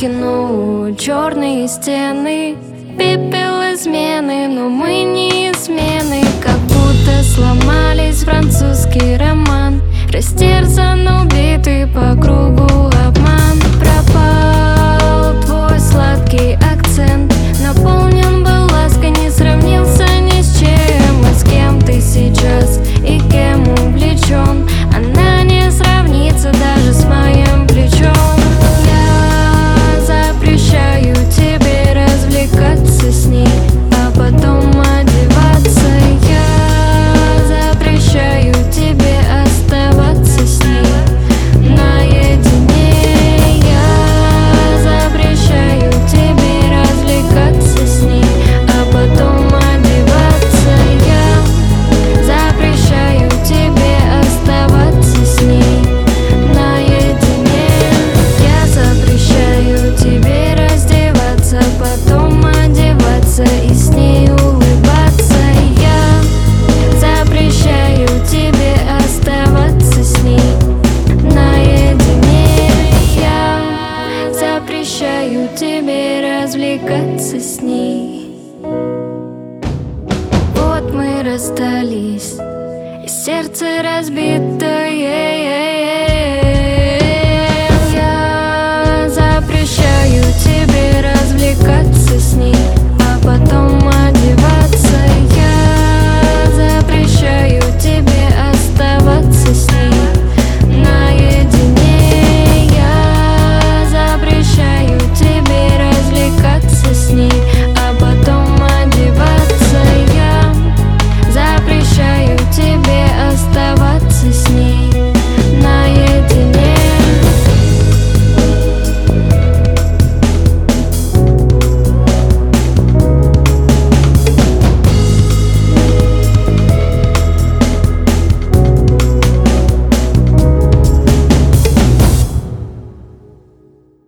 кино, черные стены, пепел измены, но мы не измены. Как будто сломались французский роман, растерзан, убитый по кругу обман. Пропал твой сладкий акцент, наполнен был лаской, не сравнился ни с чем. И с кем ты сейчас и кем увлечен, она не сравнится даже с моим плечом. Я запрещаю тебе развлекаться с ней, а потом одеваться. Я запрещаю тебе оставаться с ней наедине. Я запрещаю тебе развлекаться с ней, а потом одеваться. Я запрещаю тебе оставаться с ней наедине. Я запрещаю тебе раздеваться, потом одеваться и с ней улыбаться. Я запрещаю тебе оставаться с ней наедине. Я запрещаю тебе развлекаться с ней. Вот мы расстались, и сердце разбитое.